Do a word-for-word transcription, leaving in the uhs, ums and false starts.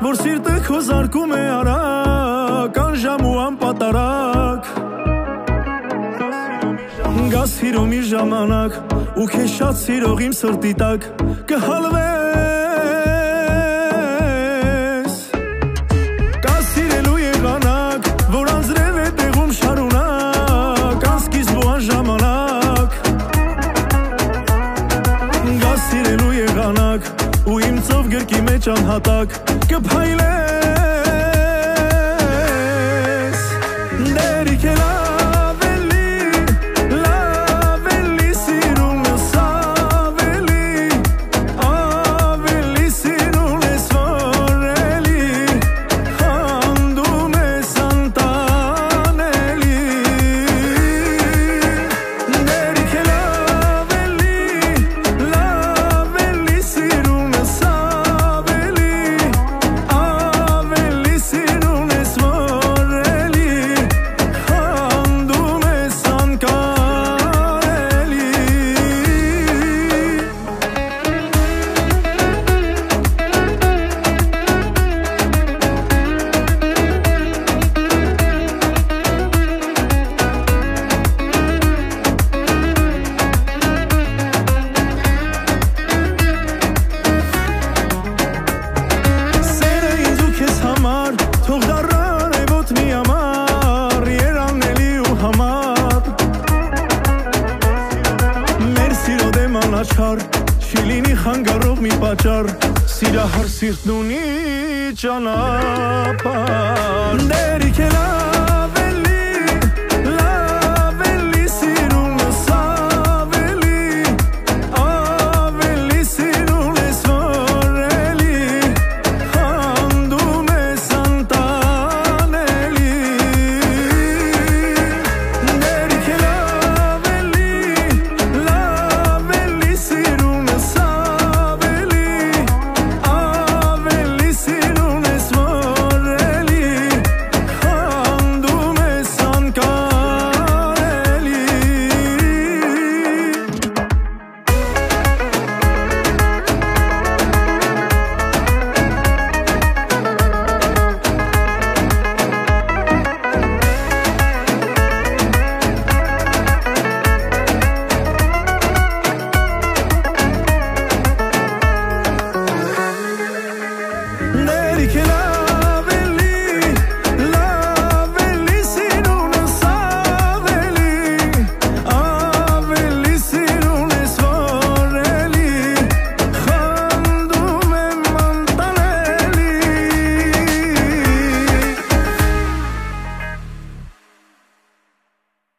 որ սիրտը քո զարկում է արագ անժամ ու անպատարակ Գաս հիրո մի ժամանակ ու քեզ շատ սիրող իմ սրտի տակ կհալվես Կաս սիրելու եղանակ որ անձրև է տեղում շարունակ անսկիզբ ու անժամանակ Գաս սիրելու եղանակ ու իմ ծով գրկի մեջ անհատակ կփայլես Դերիք է լավ էլի լավ էլի սիրունս ավելի ավելի սիրունս որ էլի հանդում ես անտանելի Դերիք է լավ էլի լավ էլի սիրունս ավելի ավելի սիրունս որ էլի հանդում ես անկարելի Սերը ինձ ու քեզ համար թող դառնան էվոտ մի ամառ երանելի ու համառ Մեր սիրո դեմ անաչար չի լինի խանգարող մի պատճառ Սիրահար սիրտն ունի ճանապարհ Դերիք է լավ էլի լավ էլի սիրունս ավելի ավելի սիրունս որ էլի հանդում ես անտանելի Դերիք է լավ էլի լավ էլի սիրունս ավելի ավելի սիրունս որ էլի հանդում ես անկարելի Դերիք է լավ